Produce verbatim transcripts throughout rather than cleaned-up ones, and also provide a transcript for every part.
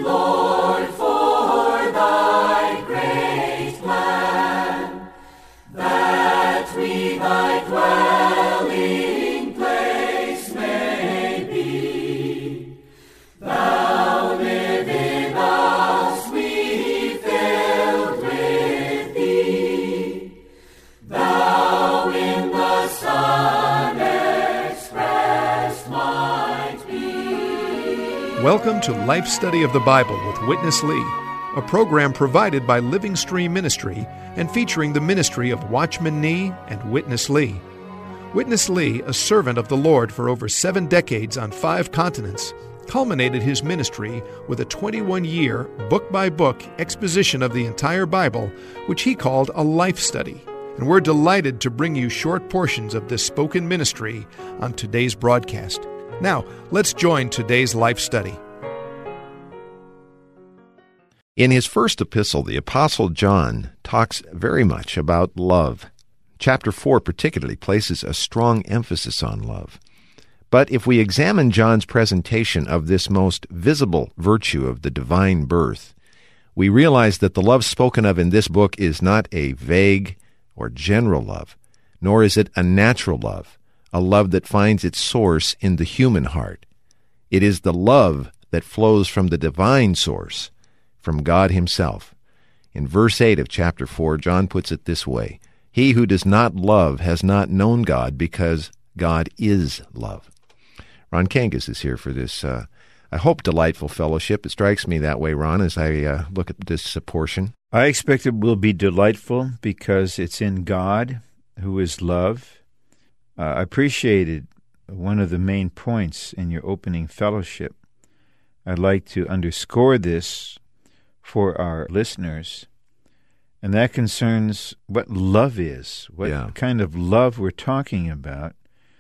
Lord, for thy great plan, that we thy dwelling place may be. Thou live in us, we filled with thee. Thou in the Son expressed might be. Welcome to Life Study of the Bible with Witness Lee, a program provided by Living Stream Ministry and featuring the ministry of Watchman Nee and Witness Lee. Witness Lee, a servant of the Lord for over seven decades on five continents, culminated his ministry with a twenty-one-year, book-by-book exposition of the entire Bible, which he called a life study. And we're delighted to bring you short portions of this spoken ministry on today's broadcast. Now, let's join today's life study. In his first epistle, the Apostle John talks very much about love. Chapter four particularly places a strong emphasis on love. But if we examine John's presentation of this most visible virtue of the divine birth, we realize that the love spoken of in this book is not a vague or general love, nor is it a natural love, a love that finds its source in the human heart. It is the love that flows from the divine source, from God himself. In verse eight of chapter four, John puts it this way: "He who does not love has not known God, because God is love." Ron Kangas is here for this, uh, I hope, delightful fellowship. It strikes me that way, Ron, as I uh, look at this uh, portion. I expect it will be delightful because it's in God, who is love. Uh, I appreciated one of the main points in your opening fellowship. I'd like to underscore this for our listeners, and that concerns what love is, what yeah. kind of love we're talking about,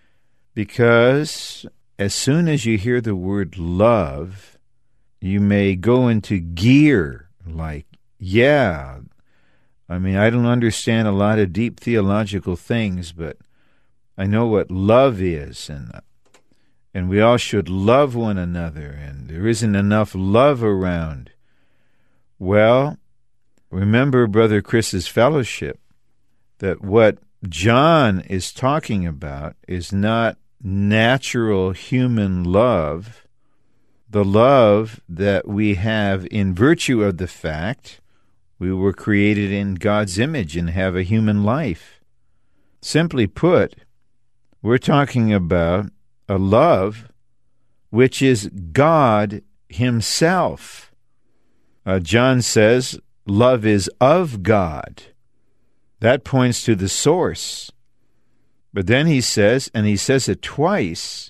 because as soon as you hear the word love, you may go into gear like, yeah, I mean, I don't understand a lot of deep theological things, but I know what love is, and and we all should love one another, and there isn't enough love around. Well, remember Brother Chris's fellowship, that what John is talking about is not natural human love, the love that we have in virtue of the fact we were created in God's image and have a human life. Simply put, we're talking about a love which is God himself. Uh, John says love is of God. That points to the source. But then he says, and he says it twice,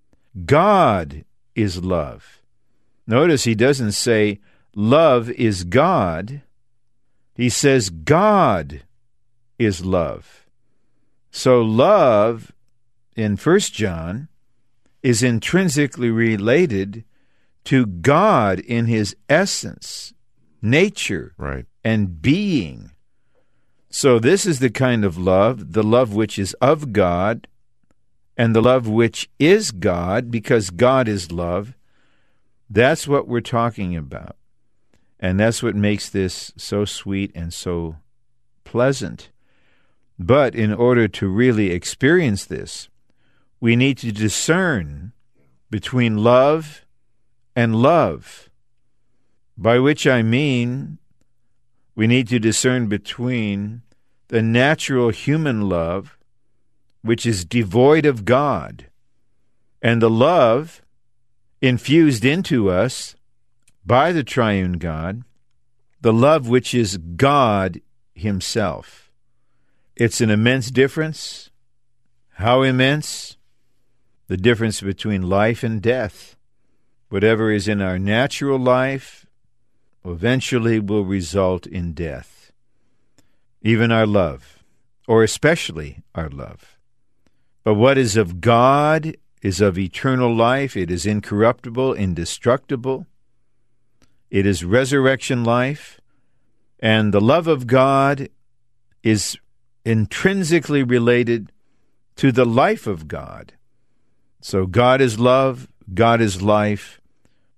God is love. Notice he doesn't say love is God. He says God is love. So love in First John is intrinsically related to God in his essence, nature, right, and being. So this is the kind of love, the love which is of God, and the love which is God, because God is love. That's what we're talking about. And that's what makes this so sweet and so pleasant. But in order to really experience this, we need to discern between love and love, by which I mean we need to discern between the natural human love, which is devoid of God, and the love infused into us by the triune God, the love which is God himself. It's an immense difference. How immense? The difference between life and death. Whatever is in our natural life eventually will result in death. Even our love, or especially our love. But what is of God is of eternal life. It is incorruptible, indestructible. It is resurrection life. And the love of God is intrinsically related to the life of God. So God is love, God is life.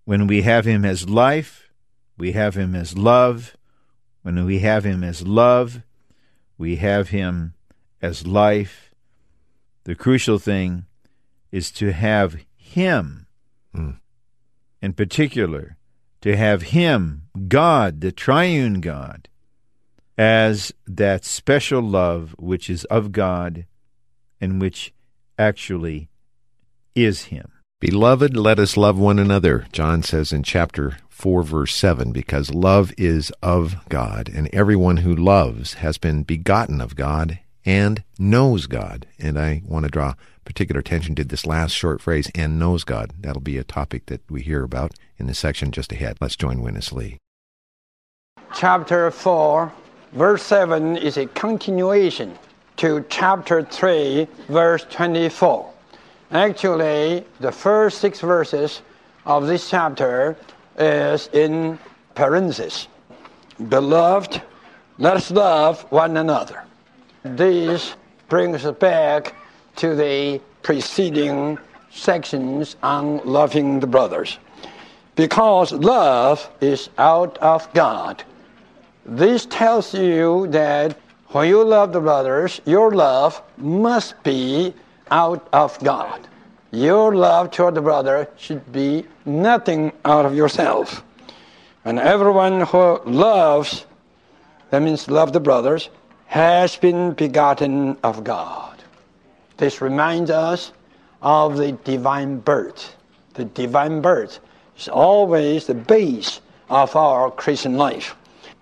When we have him as life, we have him as love. When we have him as love, we have him as life. The crucial thing is to have him, mm. in particular, to have him, God, the triune God, as that special love which is of God and which actually is him. Beloved, let us love one another, John says in chapter four, verse seven, because love is of God, and everyone who loves has been begotten of God and knows God. And I want to draw particular attention to this last short phrase, and knows God. That'll be a topic that we hear about in the section just ahead. Let's join Witness Lee. Chapter four, verse seven is a continuation to chapter three, verse twenty-four. Actually, the first six verses of this chapter is in parentheses. Beloved, let us love one another. This brings us back to the preceding sections on loving the brothers. Because love is out of God. This tells you that when you love the brothers, your love must be out of God. Your love toward the brother should be nothing out of yourself. And everyone who loves, that means love the brothers, has been begotten of God. This reminds us of the divine birth. The divine birth is always the base of our Christian life.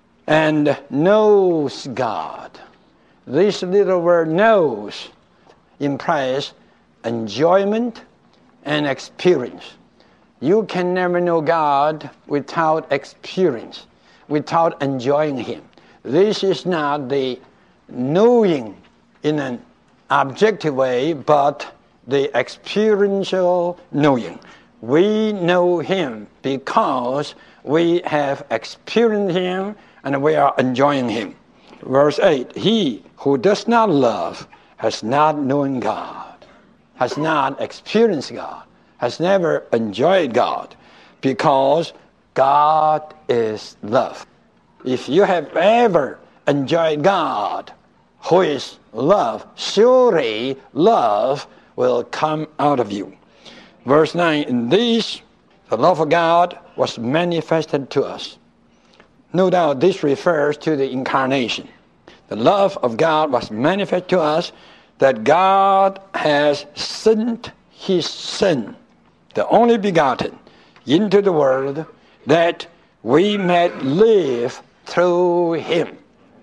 And knows God. This little word knows implies enjoyment and experience. You can never know God without experience, without enjoying him. This is not the knowing in an objective way, but the experiential knowing. We know him because we have experienced him and we are enjoying him. Verse eight, he who does not love has not known God, has not experienced God, has never enjoyed God, because God is love. If you have ever enjoyed God, who is love, surely love will come out of you. Verse nine, in this, the love of God was manifested to us. No doubt this refers to the incarnation. The love of God was manifest to us, that God has sent his Son, the only begotten, into the world, that we might live through him.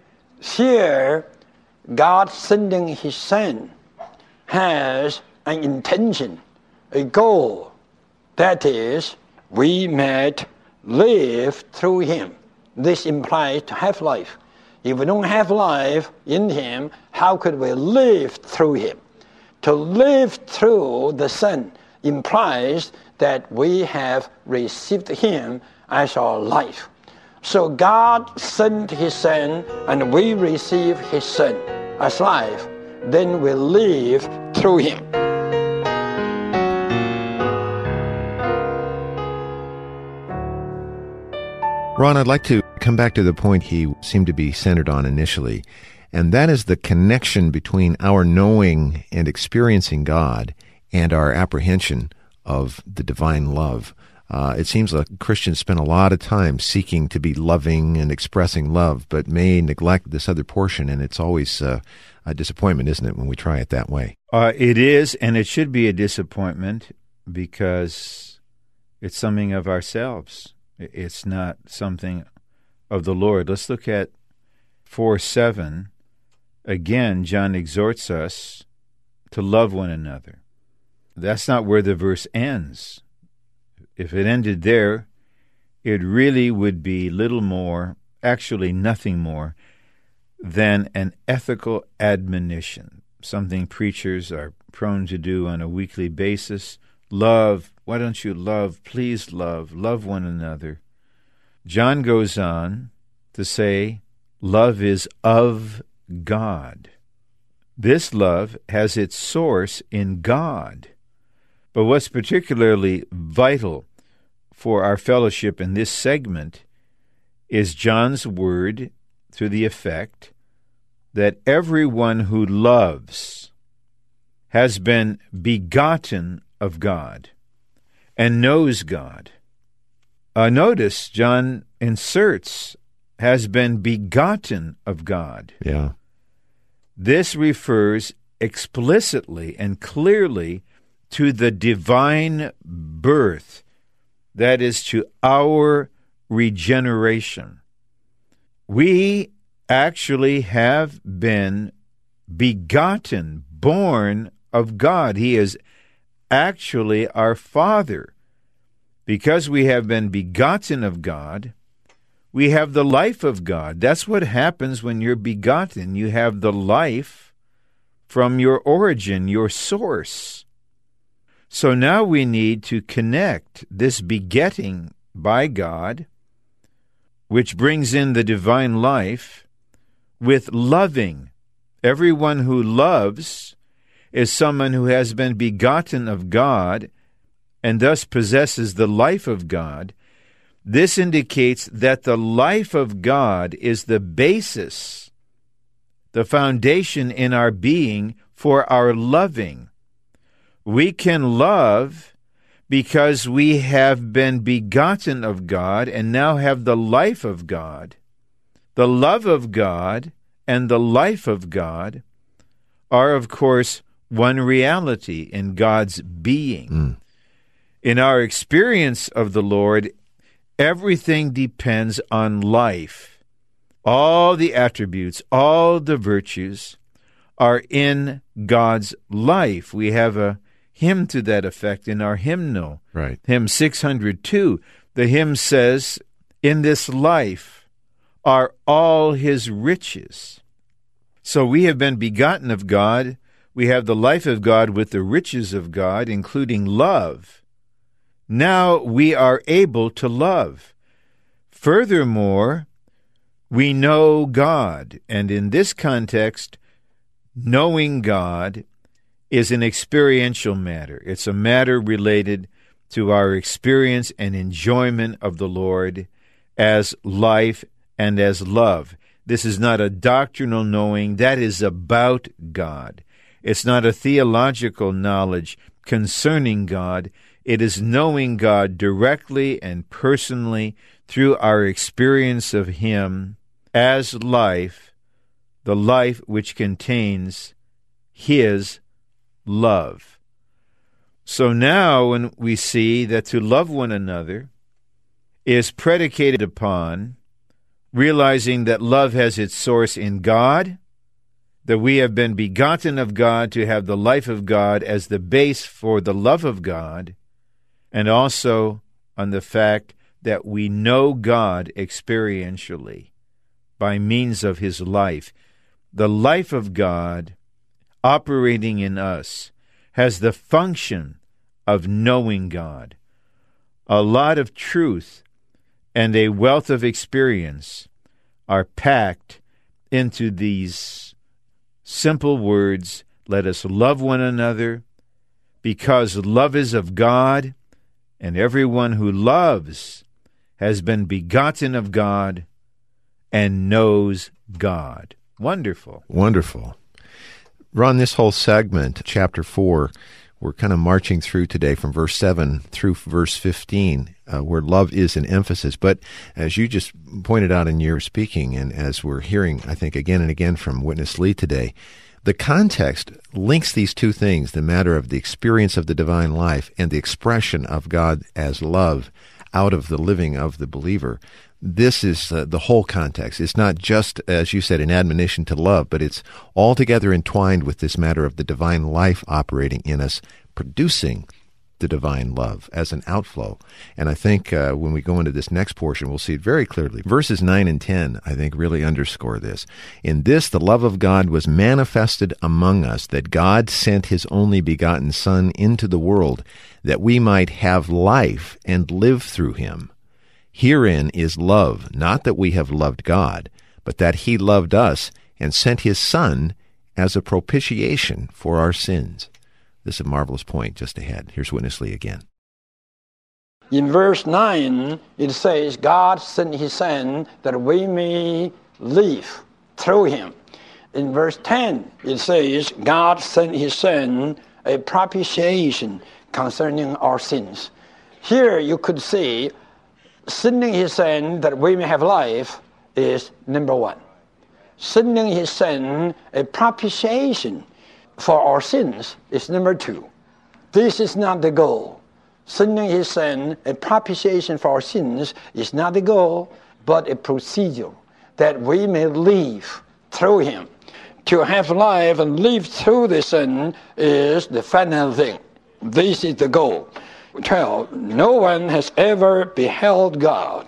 Here, God sending his Son has an intention, a goal, that is, we might live through him. This implies to have life. If we don't have life in him, how could we live through him? To live through the Son implies that we have received him as our life. So God sent his Son, and we receive his Son as life. Then we live through him. Ron, I'd like to come back to the point he seemed to be centered on initially, and that is the connection between our knowing and experiencing God and our apprehension of the divine love. Uh, it seems like Christians spend a lot of time seeking to be loving and expressing love, but may neglect this other portion, and it's always uh, a disappointment, isn't it, when we try it that way? Uh, it is, and it should be a disappointment because it's something of ourselves. It's not something of the Lord. Let's look at four seven. Again, John exhorts us to love one another. That's not where the verse ends. If it ended there, it really would be little more, actually nothing more, than an ethical admonition, something preachers are prone to do on a weekly basis. Love, why don't you love? Please love, love one another. John goes on to say, love is of God. This love has its source in God. But what's particularly vital for our fellowship in this segment is John's word to the effect that everyone who loves has been begotten of God and knows God. Uh, notice John inserts has been begotten of God. Yeah. This refers explicitly and clearly to the divine birth, that is, to our regeneration. We actually have been begotten, born of God. He is actually our Father. Because we have been begotten of God, we have the life of God. That's what happens when you're begotten. You have the life from your origin, your source. So now we need to connect this begetting by God, which brings in the divine life, with loving. Everyone who loves is someone who has been begotten of God and thus possesses the life of God. This indicates that the life of God is the basis, the foundation in our being for our loving. We can love because we have been begotten of God and now have the life of God. The love of God and the life of God are, of course, one reality in God's being. Mm. In our experience of the Lord, everything depends on life. All the attributes, all the virtues are in God's life. We have a hymn to that effect in our hymnal. Right. Hymn six hundred two. The hymn says, "In this life are all his riches." So we have been begotten of God. We have the life of God with the riches of God, including love. Now we are able to love. Furthermore, we know God, and in this context, knowing God is an experiential matter. It's a matter related to our experience and enjoyment of the Lord as life and as love. This is not a doctrinal knowing. That is about God. It's not a theological knowledge concerning God. It is knowing God directly and personally through our experience of Him as life, the life which contains His love. So now when we see that to love one another is predicated upon realizing that love has its source in God, that we have been begotten of God to have the life of God as the base for the love of God, and also on the fact that we know God experientially by means of His life. The life of God operating in us has the function of knowing God. A lot of truth and a wealth of experience are packed into these simple words, "Let us love one another, because love is of God, and everyone who loves has been begotten of God and knows God." Wonderful. Wonderful. Ron, this whole segment, chapter four, we're kind of marching through today from verse seven through verse fifteen, uh, where love is an emphasis. But as you just pointed out in your speaking, and as we're hearing, I think, again and again from Witness Lee today, the context links these two things, the matter of the experience of the divine life and the expression of God as love out of the living of the believer. This is uh, the whole context. It's not just, as you said, an admonition to love, but it's altogether entwined with this matter of the divine life operating in us, producing the divine love as an outflow. And I think uh, when we go into this next portion, we'll see it very clearly. Verses nine and ten, I think, really underscore this. "In this the love of God was manifested among us, that God sent His only begotten Son into the world, that we might have life and live through Him. Herein is love, not that we have loved God, but that He loved us and sent His Son as a propitiation for our sins." This is a marvelous point just ahead. Here's Witness Lee again. In verse nine, it says, God sent his Son that we may live through him. In verse ten, it says, God sent his Son a propitiation concerning our sins. Here you could see, sending his Son that we may have life is number one. Sending his Son a propitiation for our sins is number two. This is not the goal. Sending his Son a propitiation for our sins is not the goal, but a procedure that we may live through him. To have life and live through the Son is the final thing. This is the goal. twelve. No one has ever beheld God.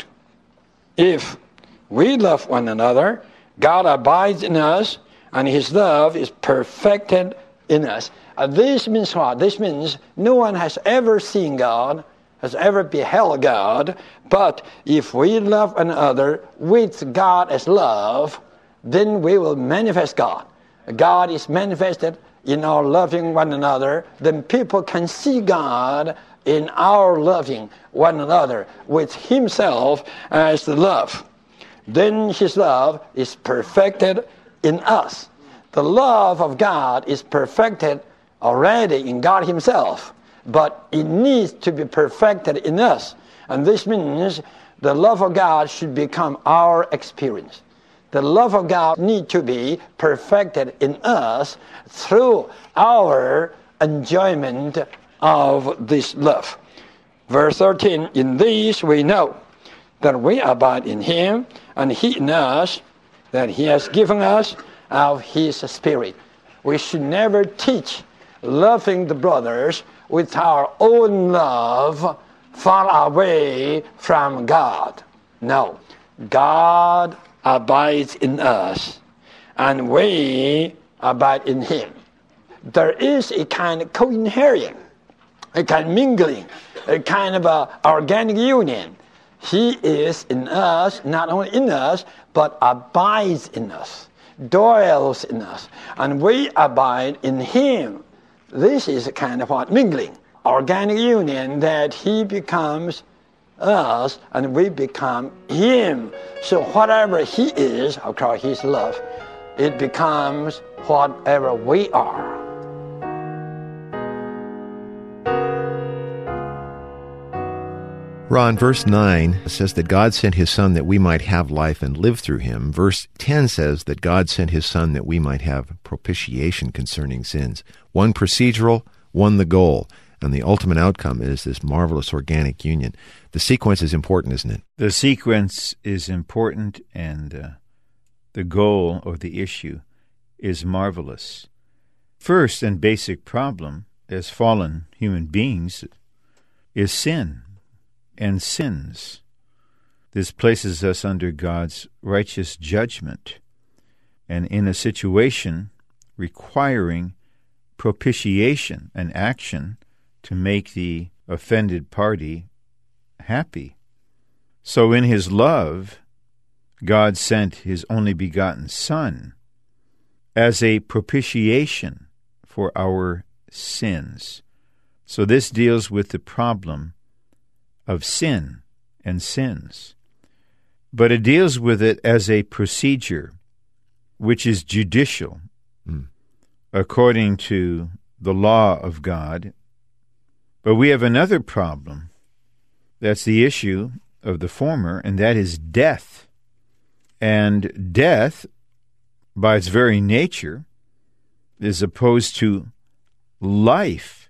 If we love one another, God abides in us, and his love is perfected in us. Uh, this means what? This means no one has ever seen God, has ever beheld God, but if we love one another with God as love, then we will manifest God. God is manifested in our loving one another, then people can see God in our loving one another with himself as the love. Then his love is perfected in us. The love of God is perfected already in God himself, but it needs to be perfected in us. And this means the love of God should become our experience. The love of God needs to be perfected in us through our enjoyment of this love. Verse thirteen, in this we know that we abide in him, and he in us, that he has given us of his Spirit. We should never teach loving the brothers with our own love far away from God. No, God abides in us, and we abide in him. There is a kind of co-inheriting, a kind of mingling, a kind of a organic union. He is in us, not only in us, but abides in us, dwells in us, and we abide in him. This is a kind of what? Mingling, organic union, that he becomes us and we become him. So whatever he is, of course his love, it becomes whatever we are. Ron, verse nine says that God sent his Son that we might have life and live through him. Verse ten says that God sent his Son that we might have propitiation concerning sins. One procedural, one the goal. And the ultimate outcome is this marvelous organic union. The sequence is important, isn't it? The sequence is important, and uh, the goal or the issue is marvelous. First and basic problem as fallen human beings is sin and sins. This places us under God's righteous judgment and in a situation requiring propitiation, an action to make the offended party happy. So in his love, God sent his only begotten Son as a propitiation for our sins. So this deals with the problem of sin and sins. But it deals with it as a procedure, which is judicial, mm. according to the law of God. But we have another problem. That's the issue of the former, and that is death. And death, by its very nature, is opposed to life.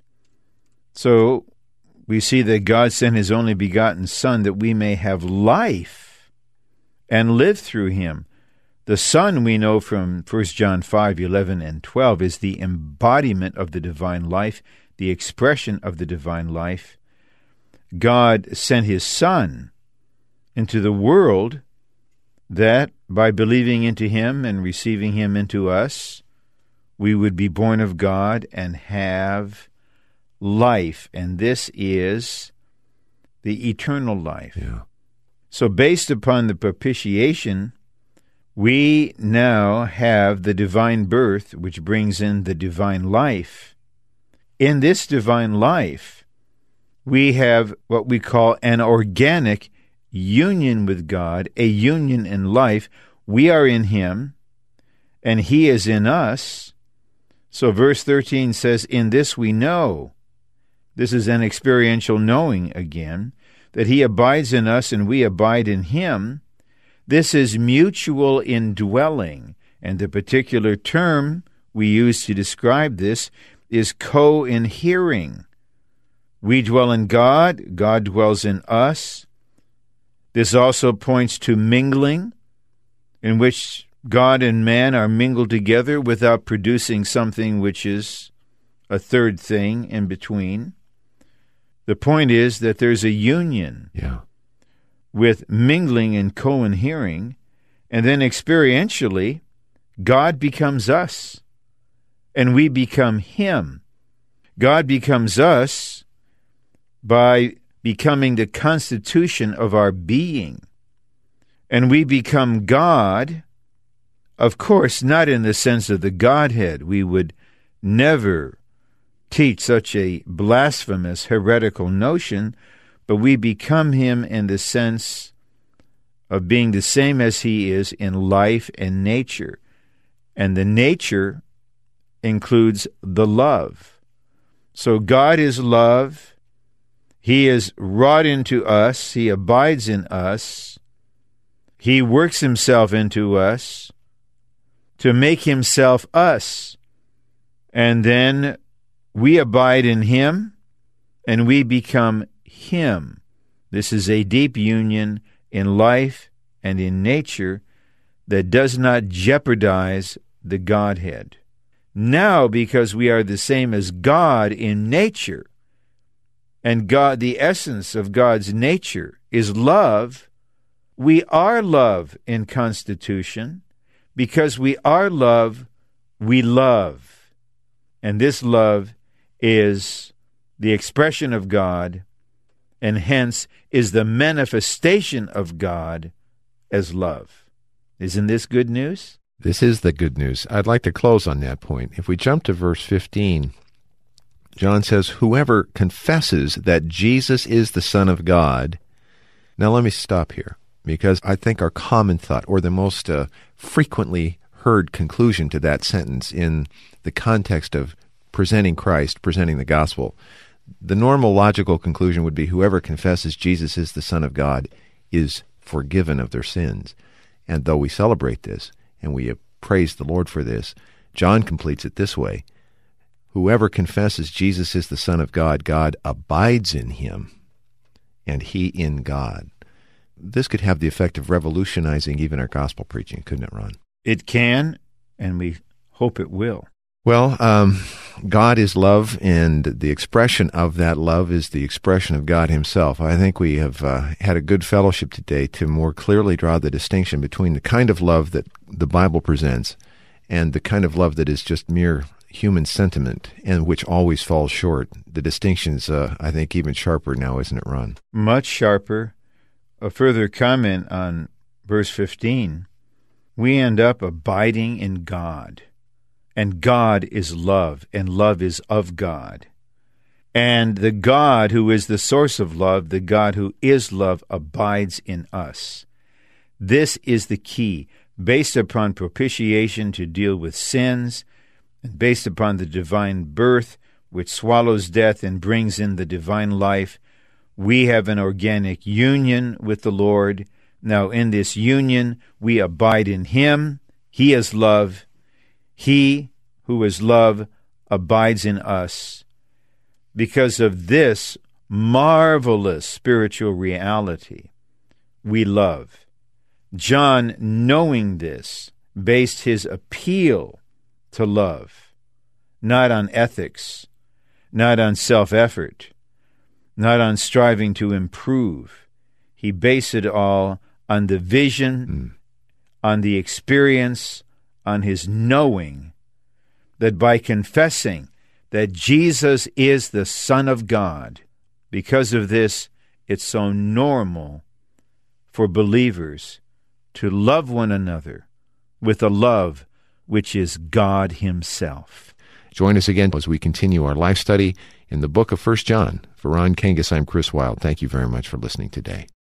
So we see that God sent his only begotten Son that we may have life and live through him. The Son, we know from First John five, eleven and twelve, is the embodiment of the divine life, the expression of the divine life. God sent his Son into the world that by believing into him and receiving him into us, we would be born of God and have life. And this is the eternal life. Yeah. So based upon the propitiation, we now have the divine birth, which brings in the divine life. In this divine life, we have what we call an organic union with God, a union in life. We are in Him, and He is in us. So verse thirteen says, in this we know, this is an experiential knowing again, that He abides in us and we abide in Him. This is mutual indwelling, and the particular term we use to describe this is co-inhering. We dwell in God, God dwells in us. This also points to mingling, in which God and man are mingled together without producing something which is a third thing in between. The point is that there's a union Yeah. with mingling and co-inhering, and then experientially, God becomes us, and we become Him. God becomes us by becoming the constitution of our being, and we become God, of course, not in the sense of the Godhead. We would never teach such a blasphemous, heretical notion, but we become Him in the sense of being the same as He is in life and nature. And the nature includes the love. So God is love. He is wrought into us. He abides in us. He works Himself into us to make Himself us. And then we abide in Him, and we become Him. This is a deep union in life and in nature that does not jeopardize the Godhead. Now, because we are the same as God in nature, and God, the essence of God's nature is love, we are love in constitution. Because we are love, we love. And this love is the expression of God, and hence is the manifestation of God as love. Isn't this good news? This is the good news. I'd like to close on that point. If we jump to verse fifteen, John says, whoever confesses that Jesus is the Son of God. Now let me stop here, because I think our common thought, or the most uh, frequently heard conclusion to that sentence in the context of presenting Christ, presenting the gospel, the normal logical conclusion would be whoever confesses Jesus is the Son of God is forgiven of their sins. And though we celebrate this, and we praise the Lord for this, John completes it this way. Whoever confesses Jesus is the Son of God, God abides in him, and he in God. This could have the effect of revolutionizing even our gospel preaching, couldn't it, Ron? It can, and we hope it will. Well, um, God is love, and the expression of that love is the expression of God himself. I think we have uh, had a good fellowship today to more clearly draw the distinction between the kind of love that the Bible presents and the kind of love that is just mere human sentiment and which always falls short. The distinction's, uh, I think, even sharper now, isn't it, Ron? Much sharper. A further comment on verse fifteen. We end up abiding in God. And God is love, and love is of God. And the God who is the source of love, the God who is love, abides in us. This is the key, based upon propitiation to deal with sins, and based upon the divine birth, which swallows death and brings in the divine life. We have an organic union with the Lord. Now, in this union, we abide in him. He is love. He, who is love, abides in us. Because of this marvelous spiritual reality, we love. John, knowing this, based his appeal to love, not on ethics, not on self-effort, not on striving to improve. He based it all on the vision, mm. on the experience, on his knowing that by confessing that Jesus is the Son of God, because of this, it's so normal for believers to love one another with a love which is God himself. Join us again as we continue our life study in the book of First John. For Ron Kangas, I'm Chris Wilde. Thank you very much for listening today.